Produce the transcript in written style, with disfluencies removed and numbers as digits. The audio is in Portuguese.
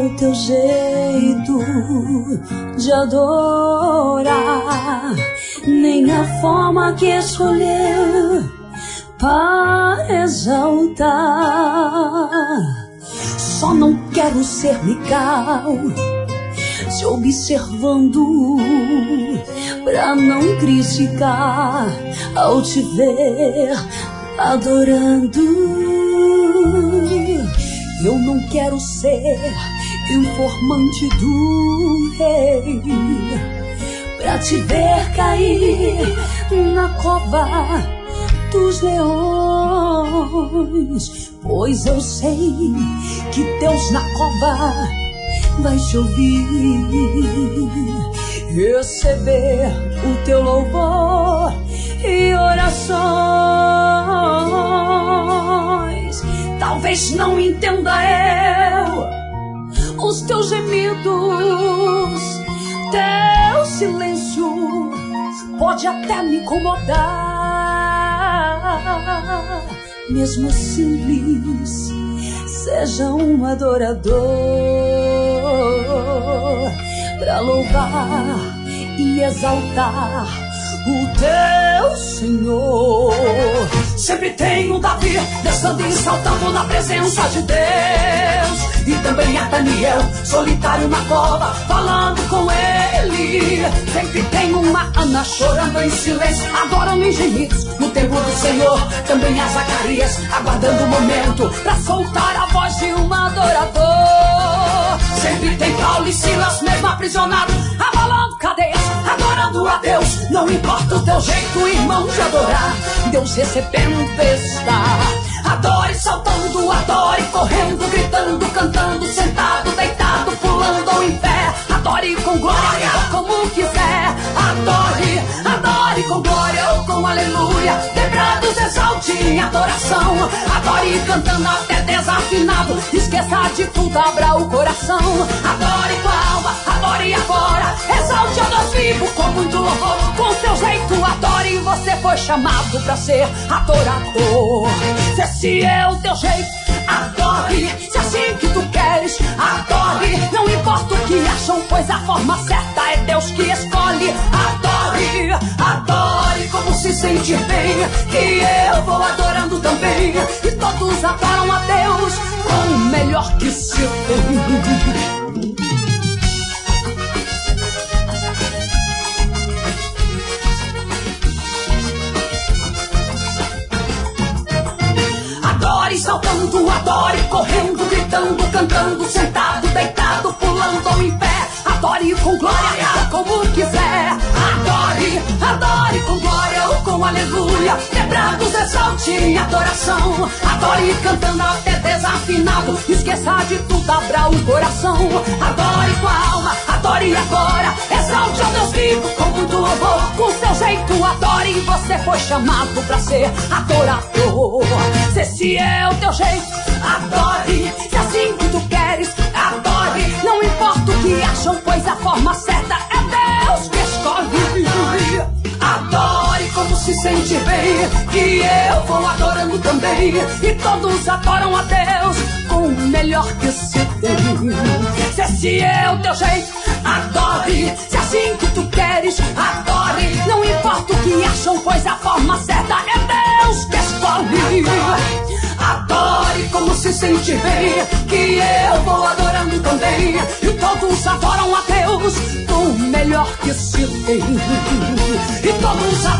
teu jeito de adorar, nem a forma que escolheu para exaltar. Só não quero ser legal, te observando pra não criticar ao te ver adorando. Eu não quero ser informante do rei pra te ver cair na cova dos leões, pois eu sei que Deus na cova vai te ouvir, receber o teu louvor e orações. Talvez não entenda eu os teus gemidos, teu silêncio pode até me incomodar. Mesmo simples, seja um adorador pra louvar e exaltar o teu Senhor. Sempre tem um Davi dançando e saltando na presença de Deus, e também há Daniel solitário na cova falando com ele. Sempre tem uma Ana chorando em silêncio, adorando em gemidos no templo do Senhor. Também há Zacarias aguardando o momento pra soltar a voz de um adorador. Sempre tem Paulo e Silas mesmo aprisionados, abalando cadeias, adorando a Deus. Não importa o teu jeito, irmão, de adorar, Deus recebendo está. Adore saltando, adore correndo, gritando, cantando, sentado, deitado, pulando ou em pé. Adore com glória ou como quiser. Adore, adore com glória ou com aleluia. Quebrados exalte em adoração. Adore cantando até desafinado. Esqueça de tudo, abra o coração. Adore com a alma, adore agora. Exalte a Deus vivo com muito louvor. Com seu jeito adore, você foi chamado pra ser adorador. Se esse é o teu jeito, adore. Se é assim que tu queres, adore. Não importa o que acham, pois a forma certa é Deus que escolhe. Adore, adore como se sentir bem, que eu vou adorando também. E todos adoram a Deus com o melhor que se tem. Adore saltando, adore correndo, gritando, cantando, sentado, deitado, pulando ou em pé. Adore com glória, como quiser. Adore, adore com glória ou com aleluia. Quebrados exalte em adoração. Adore cantando até desafinado. Esqueça de tudo, abra o coração. Adore com a alma, adore agora. Exalte a Deus vivo com muito louvor. Com seu jeito adore, você foi chamado pra ser adorador. Se esse é o teu jeito, adore. Se é assim que tu queres, adore. Não importa o que acham, pois a forma certa é Deus que escolhe. Adore como se sente bem, que eu vou adorando também. E todos adoram a Deus com o melhor que se tem. Se esse é o teu jeito, adore. Se é assim que tu queres, adore. Não importa o que acham, pois a forma certa é Deus que escolhe. Adore como se sente bem, que eu vou adorando também. E todos adoram a Deus com o melhor que se tem. E todos adoram